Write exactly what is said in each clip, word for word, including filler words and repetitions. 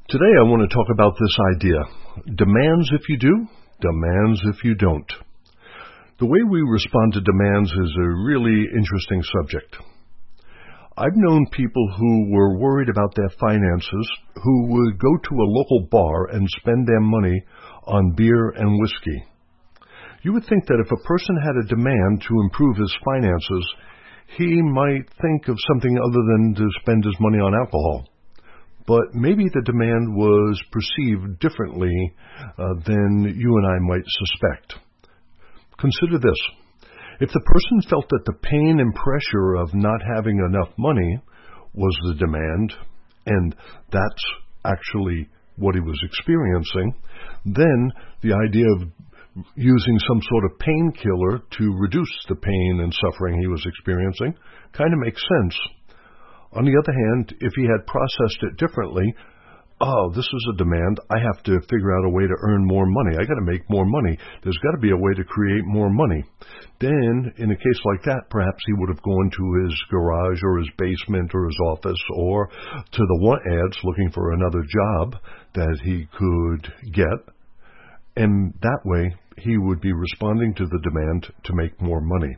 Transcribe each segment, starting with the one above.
Today I want to talk about this idea. Demands if you do, demands if you don't. The way we respond to demands is a really interesting subject. I've known people who were worried about their finances who would go to a local bar and spend their money on beer and whiskey. You would think that if a person had a demand to improve his finances, he might think of something other than to spend his money on alcohol. But maybe the demand was perceived differently uh, than you and I might suspect. Consider this. If the person felt that the pain and pressure of not having enough money was the demand, and that's actually what he was experiencing, then the idea of using some sort of painkiller to reduce the pain and suffering he was experiencing kind of makes sense. On the other hand, if he had processed it differently, oh, this is a demand, I have to figure out a way to earn more money. I got to make more money. There's got to be a way to create more money. Then, in a case like that, perhaps he would have gone to his garage or his basement or his office or to the want ads looking for another job that he could get. And that way, he would be responding to the demand to make more money.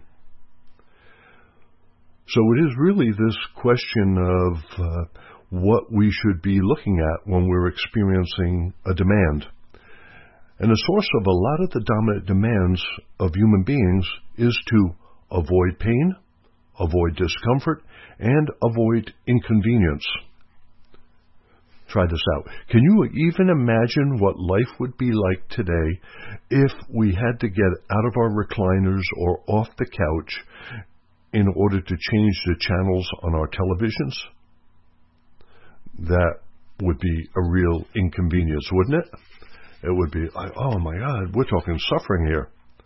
So it is really this question of uh, what we should be looking at when we're experiencing a demand. And the source of a lot of the dominant demands of human beings is to avoid pain, avoid discomfort, and avoid inconvenience. Try this out. Can you even imagine what life would be like today if we had to get out of our recliners or off the couch in order to change the channels on our televisions? That would be a real inconvenience, wouldn't it? It would be, oh my God, we're talking suffering here.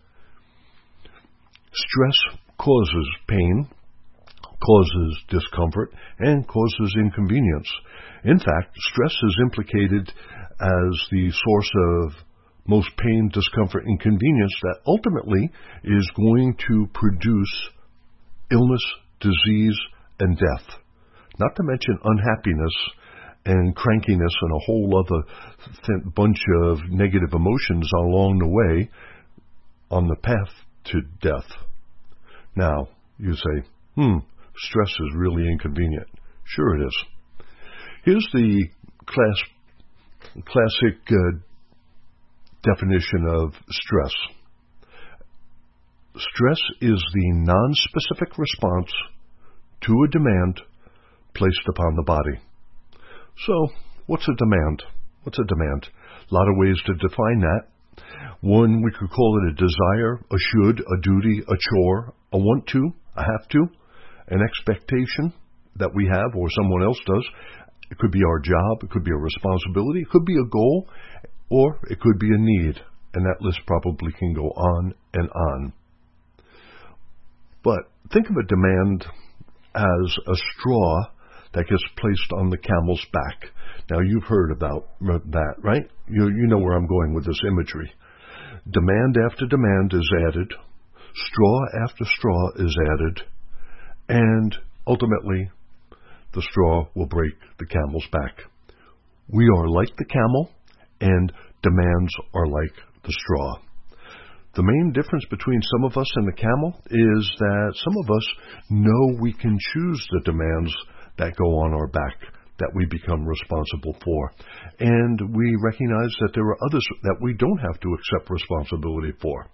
Stress causes pain, causes discomfort, and causes inconvenience. In fact, stress is implicated as the source of most pain, discomfort, and inconvenience that ultimately is going to produce illness, disease, and death. Not to mention unhappiness and crankiness and a whole other th- bunch of negative emotions along the way on the path to death. Now, you say, hmm, stress is really inconvenient. Sure it is. Here's the class, classic uh, definition of stress. Stress is the non-specific response to a demand placed upon the body. So, what's a demand? What's a demand? A lot of ways to define that. One, we could call it a desire, a should, a duty, a chore, a want to, a have to, an expectation that we have or someone else does. It could be our job, it could be a responsibility, it could be a goal, or it could be a need. And that list probably can go on and on. But think of a demand as a straw that gets placed on the camel's back. Now, you've heard about that, right? You, you know where I'm going with this imagery. Demand after demand is added. Straw after straw is added. And ultimately, the straw will break the camel's back. We are like the camel, and demands are like the straw. The main difference between some of us and the camel is that some of us know we can choose the demands that go on our back, that we become responsible for. And we recognize that there are others that we don't have to accept responsibility for.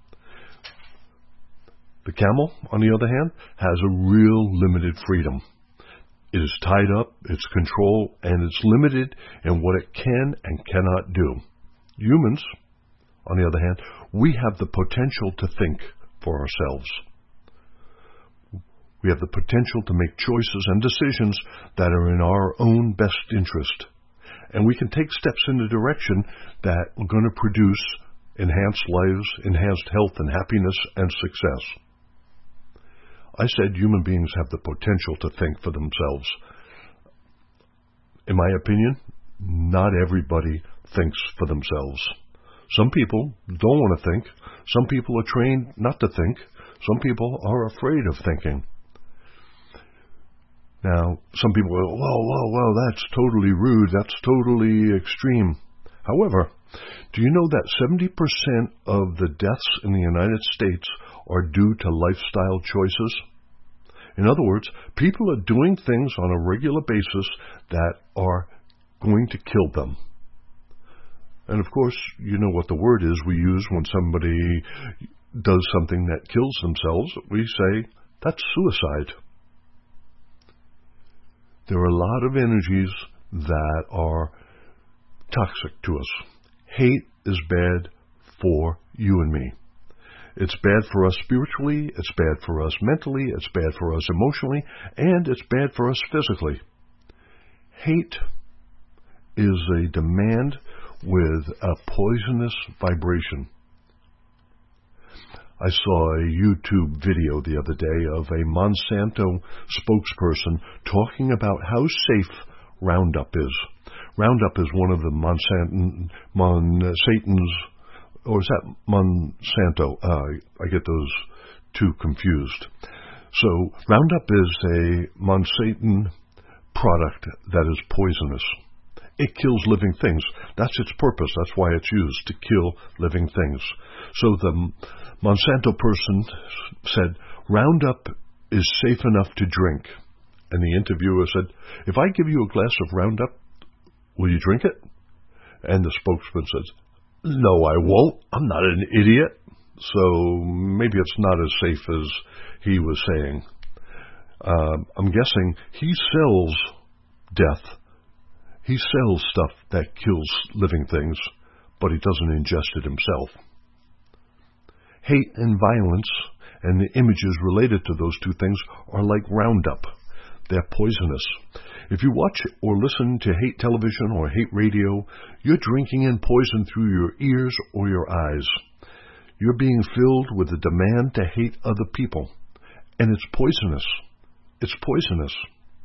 The camel, on the other hand, has a real limited freedom. It is tied up, it's controlled, and it's limited in what it can and cannot do. Humans, on the other hand, we have the potential to think for ourselves. We have the potential to make choices and decisions that are in our own best interest. And we can take steps in the direction that are going to produce enhanced lives, enhanced health and happiness and success. I said human beings have the potential to think for themselves. In my opinion, not everybody thinks for themselves. Some people don't want to think. Some people are trained not to think. Some people are afraid of thinking. Now, some people go, whoa, whoa, whoa, that's totally rude, that's totally extreme. However, do you know that seventy percent of the deaths in the United States are due to lifestyle choices? In other words, people are doing things on a regular basis that are going to kill them. And of course, you know what the word is we use when somebody does something that kills themselves. We say, that's suicide. There are a lot of energies that are toxic to us. Hate is bad for you and me. It's bad for us spiritually, it's bad for us mentally, it's bad for us emotionally, and it's bad for us physically. Hate is a demand with a poisonous vibration. I saw a YouTube video the other day of a Monsanto spokesperson talking about how safe Roundup is. Roundup is one of the Monsanto, Monsanto's, or is that Monsanto? Uh, I get those two confused. So Roundup is a Monsanto product that is poisonous. It kills living things. That's its purpose. That's why it's used, to kill living things. So the Monsanto person said, Roundup is safe enough to drink. And the interviewer said, if I give you a glass of Roundup, will you drink it? And the spokesman says, no, I won't. I'm not an idiot. So maybe it's not as safe as he was saying. Uh, I'm guessing he sells death. He sells stuff that kills living things, but he doesn't ingest it himself. Hate and violence and the images related to those two things are like Roundup. They're poisonous. If you watch or listen to hate television or hate radio, you're drinking in poison through your ears or your eyes. You're being filled with a demand to hate other people. And it's poisonous. It's poisonous.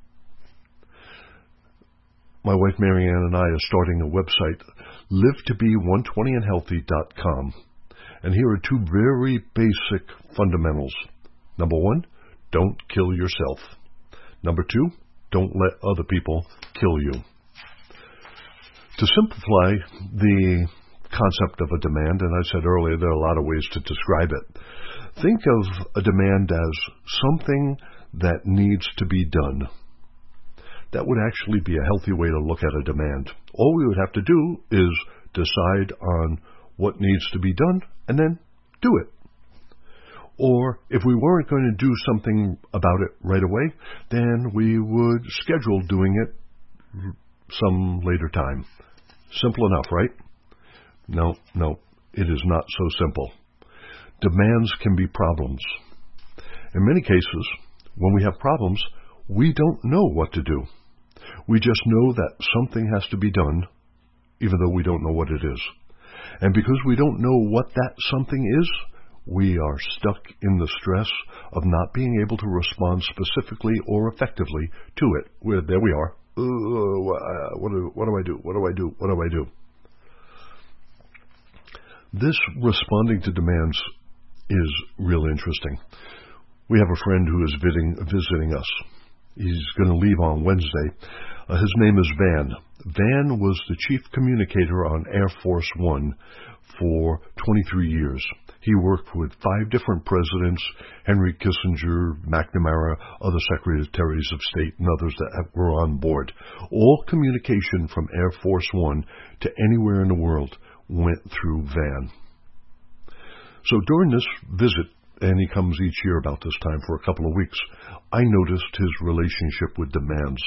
My wife Marianne and I are starting a website, live to be one twenty and healthy dot com. And here are two very basic fundamentals. Number one, don't kill yourself. Number two, don't let other people kill you. To simplify the concept of a demand, and I said earlier there are a lot of ways to describe it, think of a demand as something that needs to be done. That would actually be a healthy way to look at a demand. All we would have to do is decide on what needs to be done and then do it. Or if we weren't going to do something about it right away, then we would schedule doing it some later time. Simple enough, right? No, no, it is not so simple. Demands can be problems. In many cases, when we have problems, we don't know what to do. We just know that something has to be done, even though we don't know what it is. And because we don't know what that something is, we are stuck in the stress of not being able to respond specifically or effectively to it. We're, there we are. Uh, what, do, what do I do? What do I do? What do I do? This responding to demands is real interesting. We have a friend who is visiting, visiting us. He's going to leave on Wednesday. Uh, his name is Van. Van was the chief communicator on Air Force One for twenty-three years. He worked with five different presidents, Henry Kissinger, McNamara, other secretaries of state, and others that were on board. All communication from Air Force One to anywhere in the world went through Van. So during this visit, and he comes each year about this time for a couple of weeks, I noticed his relationship with demands.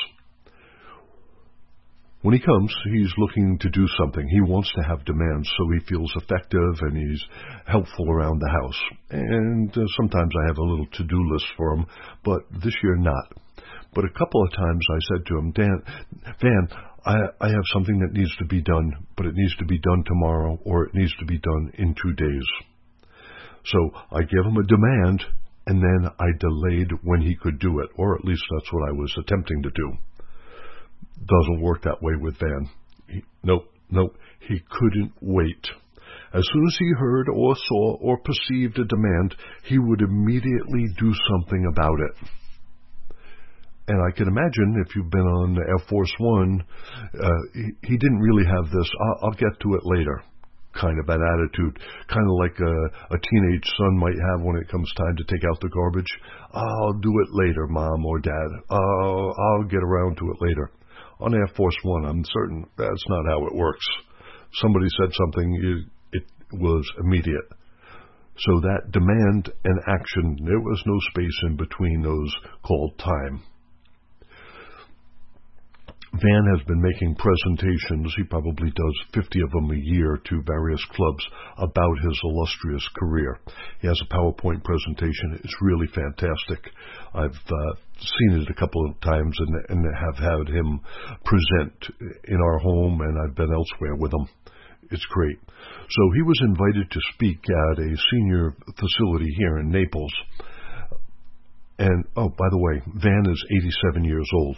When he comes, he's looking to do something. He wants to have demands so he feels effective and he's helpful around the house. And uh, sometimes I have a little to-do list for him, but this year not. But a couple of times I said to him, Dan, Van, I, I have something that needs to be done, but it needs to be done tomorrow or it needs to be done in two days. So I gave him a demand, and then I delayed when he could do it, or at least that's what I was attempting to do. Doesn't work that way with Van. He, nope, nope, he couldn't wait. As soon as he heard or saw or perceived a demand, he would immediately do something about it. And I can imagine if you've been on Air Force One, uh, he, he didn't really have this, I'll, I'll get to it later kind of an attitude, kind of like a, a teenage son might have when it comes time to take out the garbage. I'll do it later, Mom or Dad. Uh, I'll get around to it later. On Air Force One, I'm certain that's not how it works. Somebody said something, it was immediate. So that demand and action, there was no space in between those called time. Van has been making presentations, he probably does fifty of them a year, to various clubs about his illustrious career. He has a PowerPoint presentation. It's really fantastic. I've uh, seen it a couple of times and, and have had him present in our home, and I've been elsewhere with him. It's great. So he was invited to speak at a senior facility here in Naples. And, oh, by the way, Van is eighty-seven years old.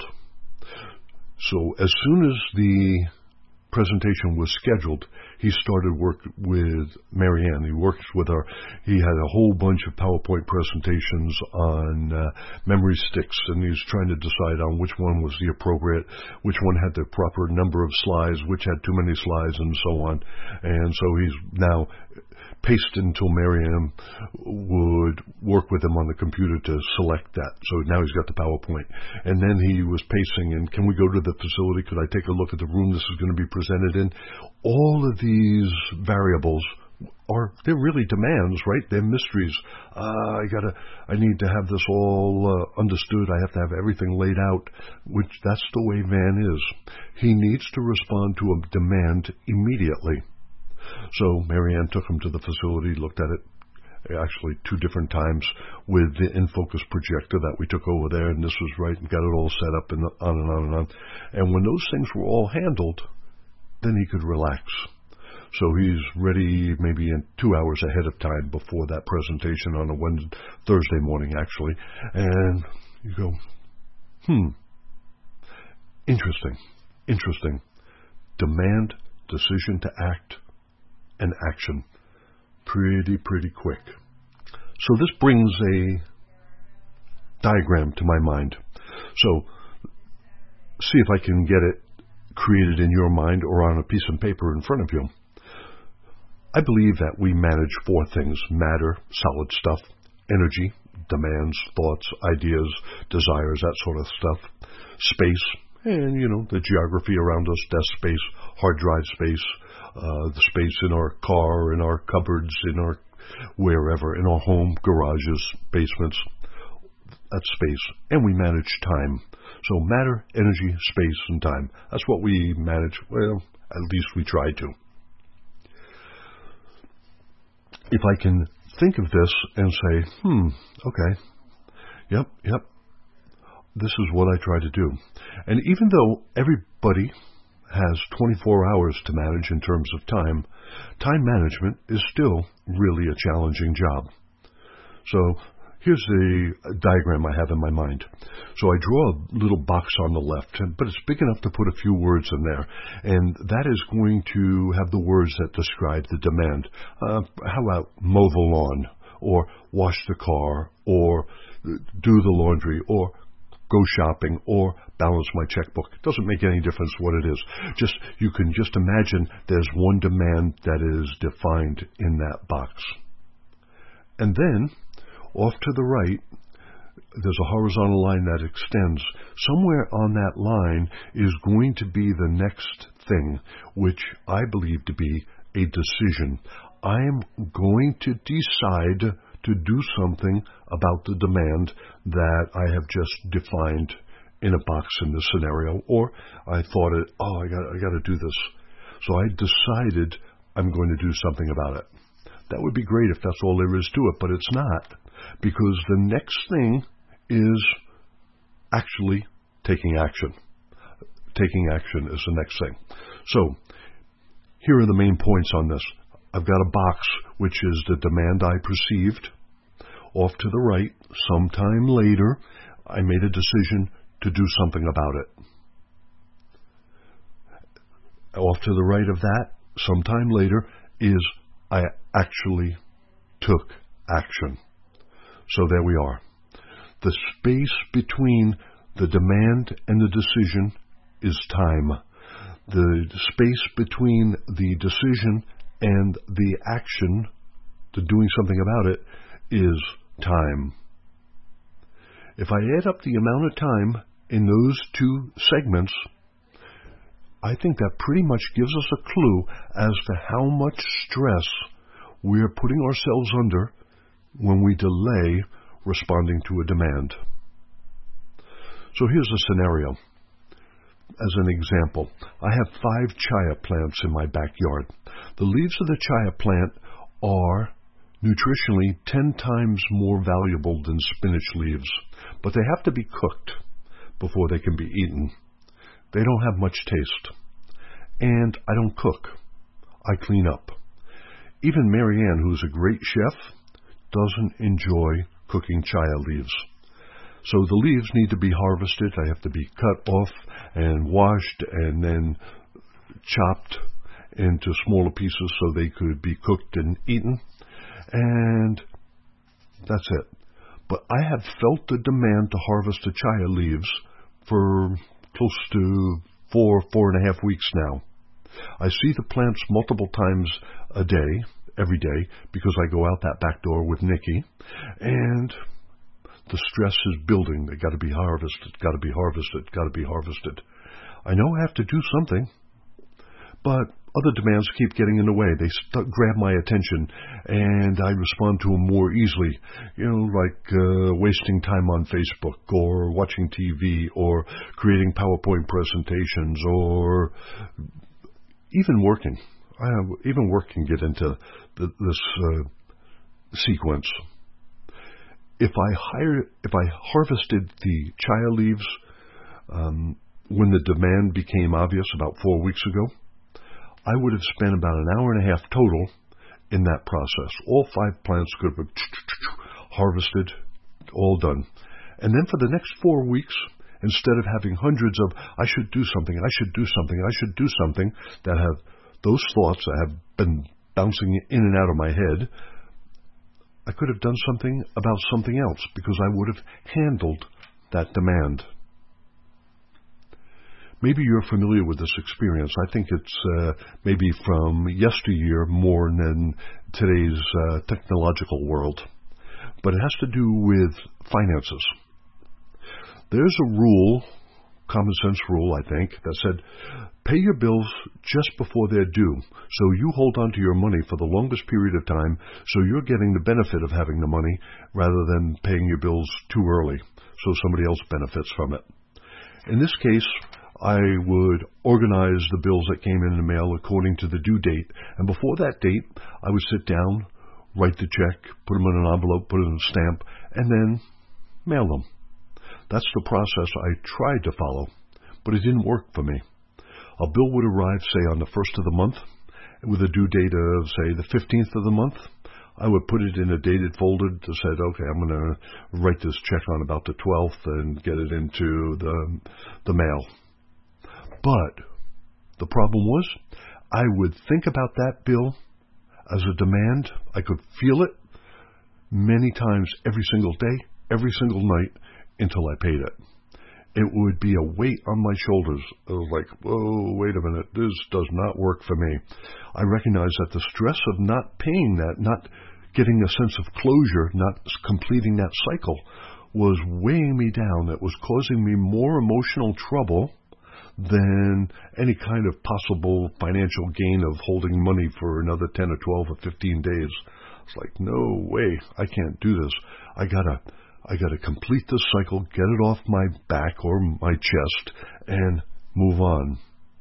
So as soon as the presentation was scheduled, he started work with Marianne. He worked with her. He had a whole bunch of PowerPoint presentations on uh, memory sticks, and he was trying to decide on which one was the appropriate, which one had the proper number of slides, which had too many slides, and so on. And so he's now paced until Marianne would work with him on the computer to select that. So now he's got the PowerPoint. And then he was pacing, and can we go to the facility? Could I take a look at the room this is going to be presented in? All of these variables are, they're really demands, right? They're mysteries. Uh, I gotta, I need to have this all uh, understood. I have to have everything laid out, which that's the way Van is. He needs to respond to a demand immediately. So Marianne took him to the facility, looked at it, actually two different times with the InFocus projector that we took over there, and this was right, and got it all set up, and on and on and on. And when those things were all handled, then he could relax. So he's ready maybe in two hours ahead of time before that presentation on a Wednesday, Thursday morning, actually. And you go, hmm, interesting, interesting. Demand, decision to act, and action. Pretty, pretty quick. So this brings a diagram to my mind. So see if I can get it created in your mind or on a piece of paper in front of you. I believe that we manage four things: matter, solid stuff; energy, demands, thoughts, ideas, desires, that sort of stuff; space, and, you know, the geography around us, desk space, hard drive space, uh, the space in our car, in our cupboards, in our wherever, in our home, garages, basements. That's space. And we manage time. So matter, energy, space, and time. That's what we manage. Well, at least we try to. If I can think of this and say, hmm, okay, yep, yep, this is what I try to do. And even though everybody has twenty-four hours to manage in terms of time, time management is still really a challenging job. So here's the diagram I have in my mind. So I draw a little box on the left, but it's big enough to put a few words in there. And that is going to have the words that describe the demand. Uh, how about mow the lawn, or wash the car, or do the laundry, or go shopping, or balance my checkbook. It doesn't make any difference what it is. Just, you can just imagine there's one demand that is defined in that box. And then, off to the right, there's a horizontal line that extends. Somewhere on that line is going to be the next thing, which I believe to be a decision. I am going to decide to do something about the demand that I have just defined in a box in this scenario. Or I thought it, oh, I got, I got to do this. So I decided I'm going to do something about it. That would be great if that's all there is to it, but it's not. Because the next thing is actually taking action. Taking action is the next thing. So here are the main points on this. I've got a box, which is the demand I perceived. Off to the right, sometime later, I made a decision to do something about it. Off to the right of that, sometime later, is I actually took action. So there we are. The space between The demand and the decision is time. The space between the decision and the action, to doing something about it, is time. If I add up the amount of time in those two segments, I think that pretty much gives us a clue as to how much stress we're putting ourselves under when we delay responding to a demand. So here's a scenario. As an example, I have five chia plants in my backyard. The leaves of the chia plant are nutritionally ten times more valuable than spinach leaves, but they have to be cooked before they can be eaten. They don't have much taste. And I don't cook. I clean up. Even Marianne, who's a great chef, doesn't enjoy cooking chia leaves. So the leaves need to be harvested. They have to be cut off and washed and then chopped into smaller pieces so they could be cooked and eaten. And that's it. But I have felt the demand to harvest the chia leaves for close to four, four and a half weeks now. I see the plants multiple times a day, every day, because I go out that back door with Nikki, and the stress is building. They got to be harvested, got to be harvested, got to be harvested. I know I have to do something, but other demands keep getting in the way. They st- grab my attention, and I respond to them more easily. You know, like uh, wasting time on Facebook, or watching T V, or creating PowerPoint presentations, or even working. Uh, even work can get into the, this uh, sequence. If I hire, if I harvested the chia leaves um, when the demand became obvious about four weeks ago, I would have spent about an hour and a half total in that process. All five plants could have been harvested, all done. And then for the next four weeks, instead of having hundreds of, I should do something, I should do something, I should do something, that have those thoughts that have been bouncing in and out of my head, I could have done something about something else because I would have handled that demand. Maybe you're familiar with this experience. I think it's uh, maybe from yesteryear more than today's uh, technological world. But it has to do with finances. There's a rule, common sense rule, I think, that said, pay your bills just before they're due. So you hold on to your money for the longest period of time, so you're getting the benefit of having the money rather than paying your bills too early, so somebody else benefits from it. In this case, I would organize the bills that came in the mail according to the due date. And before that date, I would sit down, write the check, put them in an envelope, put it in a stamp, and then mail them. That's the process I tried to follow, but it didn't work for me. A bill would arrive, say, on the first of the month, with a due date of, say, the fifteenth of the month. I would put it in a dated folder that said, okay, I'm going to write this check on about the twelfth and get it into the the mail. But the problem was, I would think about that bill as a demand. I could feel it many times every single day, every single night, until I paid it. It would be a weight on my shoulders. It was like, whoa, wait a minute, this does not work for me. I recognized that the stress of not paying that, not getting a sense of closure, not completing that cycle, was weighing me down. That was causing me more emotional trouble than any kind of possible financial gain of holding money for another ten or twelve or fifteen days. It's like, no way, I can't do this. I gotta, I gotta complete this cycle, get it off my back or my chest, and move on.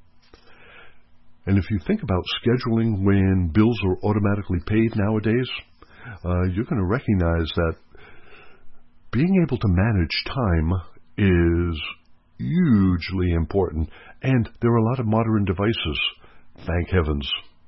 And if you think about scheduling when bills are automatically paid nowadays, uh, you're going to recognize that being able to manage time is hugely important. And there are a lot of modern devices, thank heavens.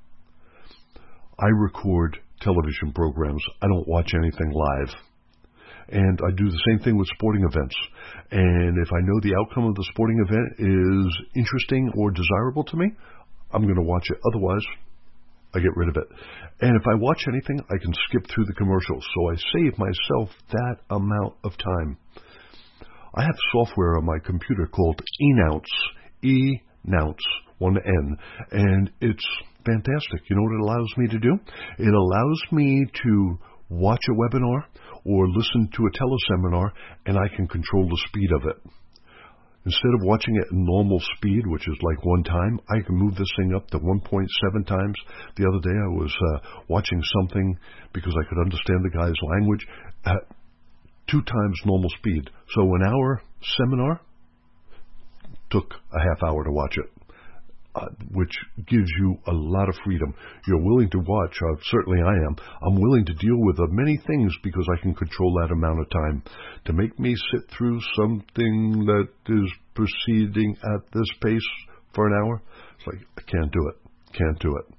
I record television programs. I don't watch anything live. And I do the same thing with sporting events. And if I know the outcome of the sporting event is interesting or desirable to me, I'm going to watch it. Otherwise, I get rid of it. And if I watch anything, I can skip through the commercials. So I save myself that amount of time. I have software on my computer called eNounce, eNounce, one N, and it's fantastic. You know what it allows me to do? It allows me to watch a webinar or listen to a teleseminar, and I can control the speed of it. Instead of watching it in normal speed, which is like one time, I can move this thing up to one point seven times. The other day I was uh, watching something because I could understand the guy's language at two times normal speed. So an hour seminar took a half hour to watch it. Uh, which gives you a lot of freedom. You're willing to watch, uh, certainly I am. I'm willing to deal with uh, many things because I can control that amount of time. To make me sit through something that is proceeding at this pace for an hour, it's like, I can't do it. Can't do it.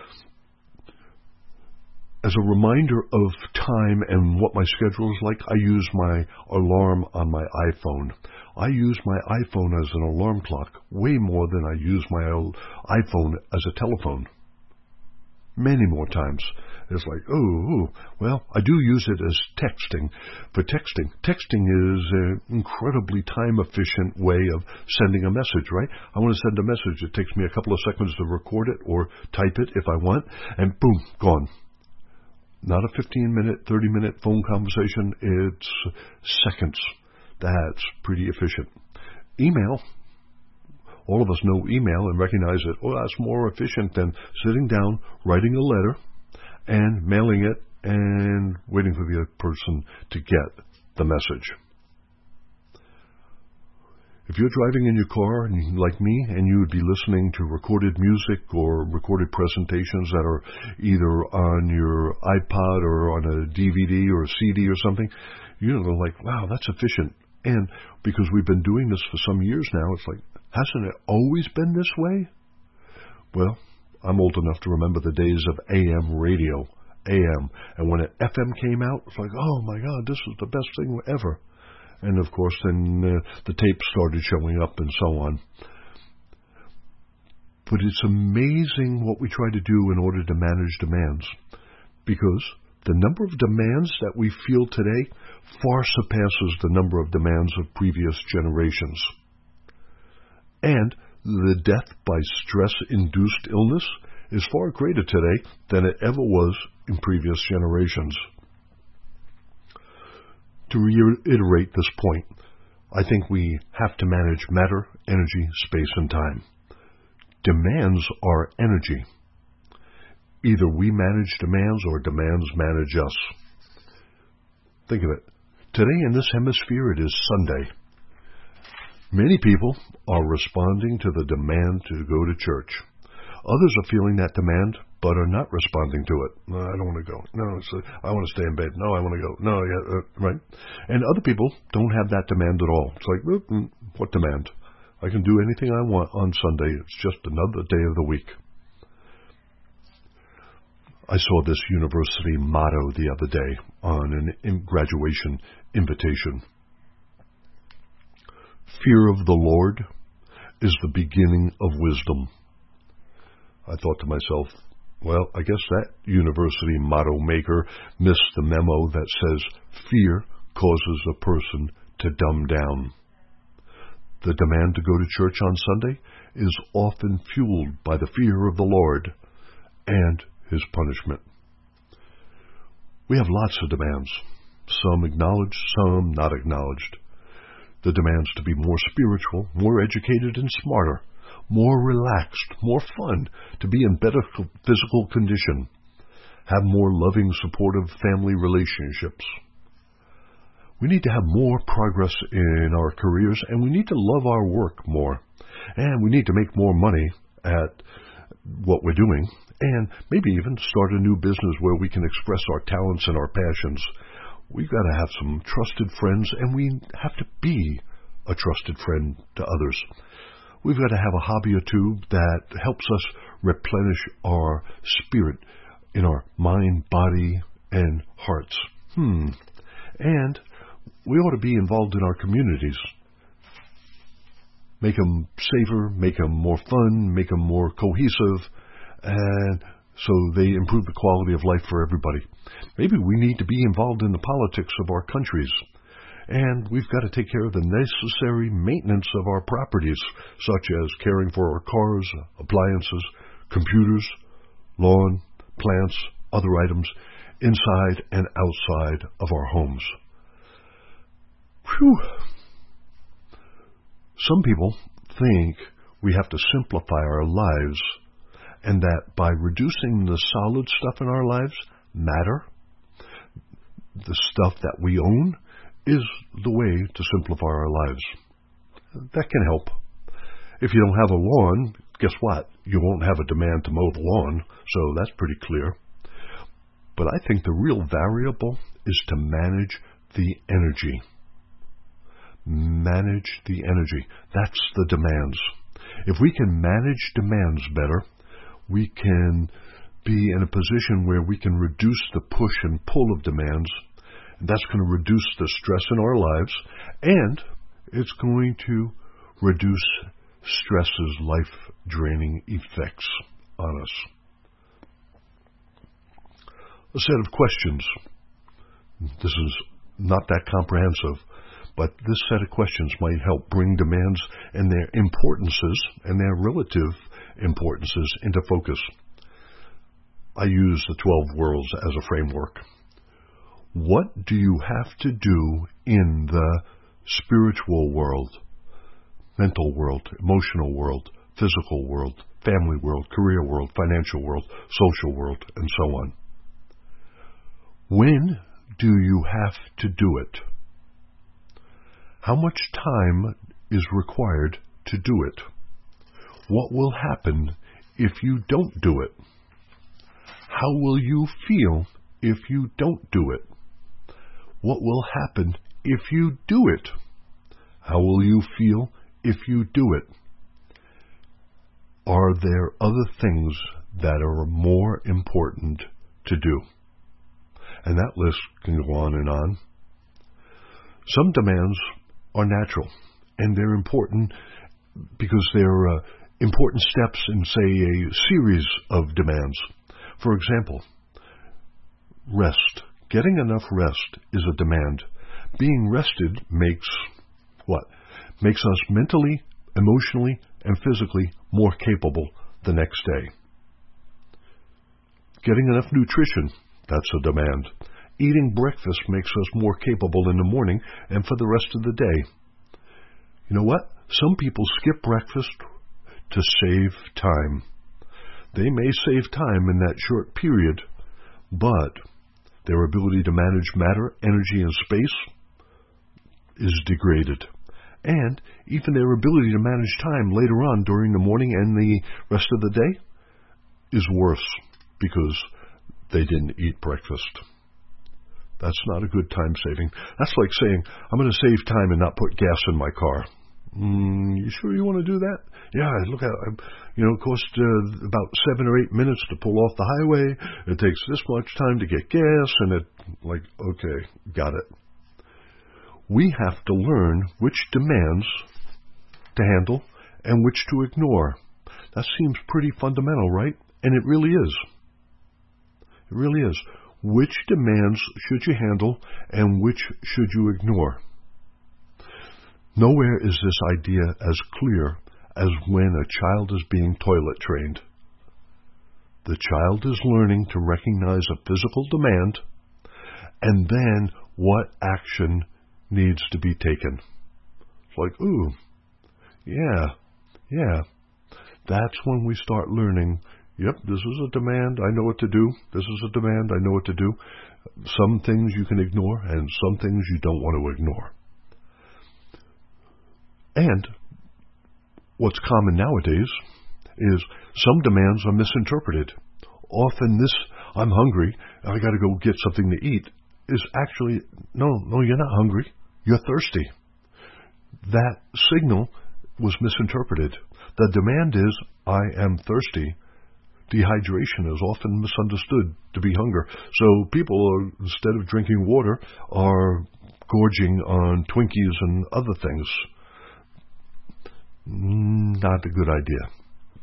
As a reminder of time and what my schedule is like, I use my alarm on my iPhone. I use my iPhone as an alarm clock way more than I use my iPhone as a telephone. Many more times. It's like, oh, well, I do use it as texting. For texting, texting is an incredibly time-efficient way of sending a message, right? I want to send a message. It takes me a couple of seconds to record it or type it if I want, and boom, gone. Not a fifteen-minute, thirty-minute phone conversation. It's seconds. That's pretty efficient. Email. All of us know email and recognize it. Oh, that's more efficient than sitting down, writing a letter, and mailing it, and waiting for the other person to get the message. If you're driving in your car, and like me, and you would be listening to recorded music or recorded presentations that are either on your iPod or on a D V D or a C D or something, you're like, wow, that's efficient. And because we've been doing this for some years now, it's like, hasn't it always been this way? Well, I'm old enough to remember the days of A M radio, A M. And when an F M came out, it's like, oh my God, this is the best thing ever. And of course, then uh, the tapes started showing up and so on. But it's amazing what we try to do in order to manage demands. Because the number of demands that we feel today far surpasses the number of demands of previous generations. And the death by stress-induced illness is far greater today than it ever was in previous generations. To reiterate this point, I think we have to manage matter, energy, space, and time. Demands are energy. Either we manage demands or demands manage us. Think of it. Today in this hemisphere, it is Sunday. Many people are responding to the demand to go to church. Others are feeling that demand, but are not responding to it. No, I don't want to go. No, it's a, I want to stay in bed. No, I want to go. No, yeah, uh, right? And other people don't have that demand at all. It's like, well, what demand? I can do anything I want on Sunday. It's just another day of the week. I saw this university motto the other day on an in graduation invitation. Fear of the Lord is the beginning of wisdom. I thought to myself, well, I guess that university motto maker missed the memo that says fear causes a person to dumb down. The demand to go to church on Sunday is often fueled by the fear of the Lord and His punishment. We have lots of demands, some acknowledged, some not acknowledged. The demands to be more spiritual, more educated and smarter, more relaxed, more fun, to be in better physical condition, have more loving, supportive family relationships. We need to have more progress in our careers, and we need to love our work more. And we need to make more money at what we're doing, and maybe even start a new business where we can express our talents and our passions. We've got to have some trusted friends, and we have to be a trusted friend to others. We've got to have a hobby or two that helps us replenish our spirit in our mind, body, and hearts. Hmm. And we ought to be involved in our communities. Make them safer, make them more fun, make them more cohesive, and so they improve the quality of life for everybody. Maybe we need to be involved in the politics of our countries. And we've got to take care of the necessary maintenance of our properties, such as caring for our cars, appliances, computers, lawn, plants, other items, inside and outside of our homes. Phew. Some people think we have to simplify our lives, and that by reducing the solid stuff in our lives, matter, the stuff that we own, is the way to simplify our lives. That can help. If you don't have a lawn, guess what? You won't have a demand to mow the lawn, so that's pretty clear. But I think the real variable is to manage the energy. Manage the energy. That's the demands. If we can manage demands better, we can be in a position where we can reduce the push and pull of demands. And that's going to reduce the stress in our lives, and it's going to reduce stress's life-draining effects on us. A set of questions. This is not that comprehensive, but this set of questions might help bring demands and their importances and their relative importances into focus. I use the twelve worlds as a framework. What do you have to do in the spiritual world, mental world, emotional world, physical world, family world, career world, financial world, social world, and so on? When do you have to do it? How much time is required to do it? What will happen if you don't do it? How will you feel if you don't do it? What will happen if you do it? How will you feel if you do it? Are there other things that are more important to do? And that list can go on and on. Some demands are natural, and they're important because they're uh, important steps in, say, a series of demands. For example, rest. Getting enough rest is a demand. Being rested makes what? Makes us mentally, emotionally, and physically more capable the next day. Getting enough nutrition, that's a demand. Eating breakfast makes us more capable in the morning and for the rest of the day. You know what? Some people skip breakfast to save time. They may save time in that short period, but their ability to manage matter, energy, and space is degraded. And even their ability to manage time later on during the morning and the rest of the day is worse because they didn't eat breakfast. That's not a good time saving. That's like saying, I'm going to save time and not put gas in my car. Mm, you sure you want to do that? Yeah, look at, you know, it costs uh, about seven or eight minutes to pull off the highway. It takes this much time to get gas, and it, like, okay, got it. We have to learn which demands to handle and which to ignore. That seems pretty fundamental, right? And it really is. It really is. Which demands should you handle and which should you ignore? Nowhere is this idea as clear as when a child is being toilet trained. The child is learning to recognize a physical demand and then what action needs to be taken. It's like, ooh, yeah, yeah. That's when we start learning, yep, this is a demand, I know what to do. This is a demand, I know what to do. Some things you can ignore and some things you don't want to ignore. And what's common nowadays is some demands are misinterpreted. Often this, I'm hungry, I got to go get something to eat, is actually, no, no, you're not hungry, you're thirsty. That signal was misinterpreted. The demand is, I am thirsty. Dehydration is often misunderstood to be hunger. So people, are, instead of drinking water, are gorging on Twinkies and other things. Not a good idea.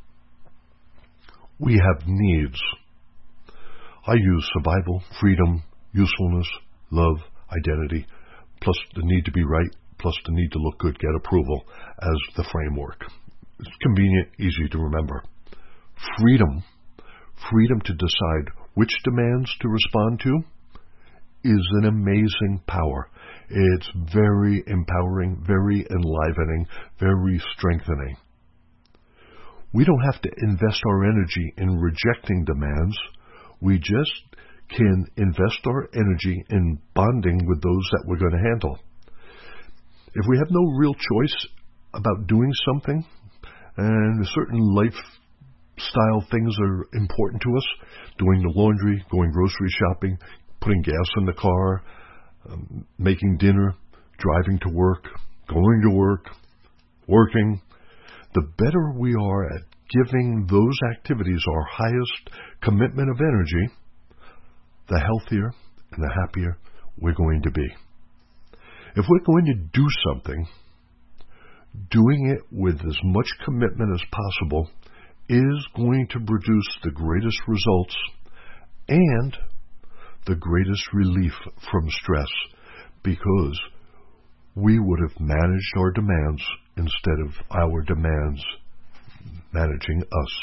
We have needs. I use survival, freedom, usefulness, love, identity. plus the need to be right, plus the need to look good, get approval as the framework. It's convenient, easy to remember. Freedom, freedom to decide which demands to respond to, is an amazing power. It's very empowering, very enlivening, very strengthening. We don't have to invest our energy in rejecting demands. We just can invest our energy in bonding with those that we're going to handle. If we have no real choice about doing something, and certain lifestyle things are important to us, doing the laundry, going grocery shopping, putting gas in the car, um, making dinner, driving to work, going to work, working, the better we are at giving those activities our highest commitment of energy, the healthier and the happier we're going to be. If we're going to do something, doing it with as much commitment as possible is going to produce the greatest results and the greatest relief from stress, because we would have managed our demands instead of our demands managing us.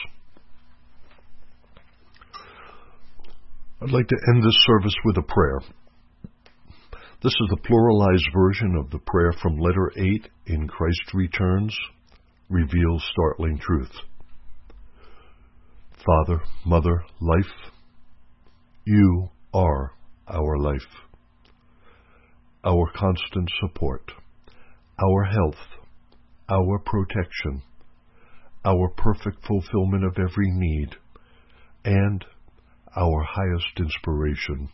I'd like to end this service with a prayer. This is the pluralized version of the prayer from letter eight in Christ Returns, Reveals Startling Truth. Father, Mother, Life, you are our life, our constant support, our health, our protection, our perfect fulfillment of every need, and our highest inspiration.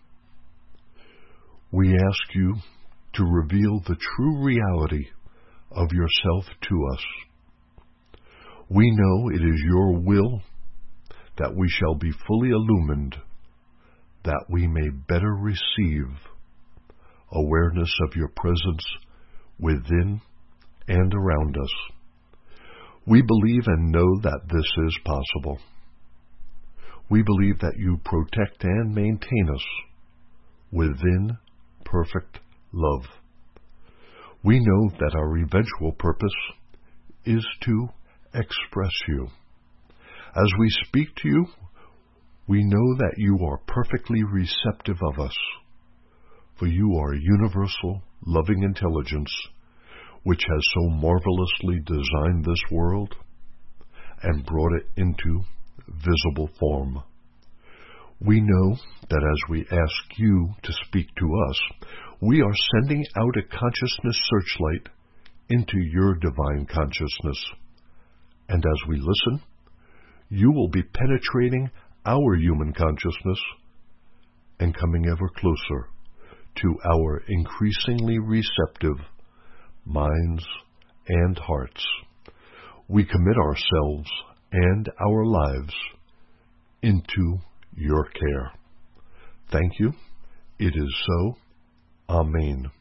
We ask you to reveal the true reality of yourself to us. We know it is your will that we shall be fully illumined, that we may better receive awareness of your presence within and around us. We believe and know that this is possible. We believe that you protect and maintain us within perfect love. We know that our eventual purpose is to express you. As we speak to you, we know that you are perfectly receptive of us, for you are universal, loving intelligence, which has so marvelously designed this world and brought it into visible form. We know that as we ask you to speak to us, we are sending out a consciousness searchlight into your divine consciousness. And as we listen, you will be penetrating our human consciousness and coming ever closer to our increasingly receptive minds and hearts. We commit ourselves and our lives into your care. Thank you. It is so. Amen.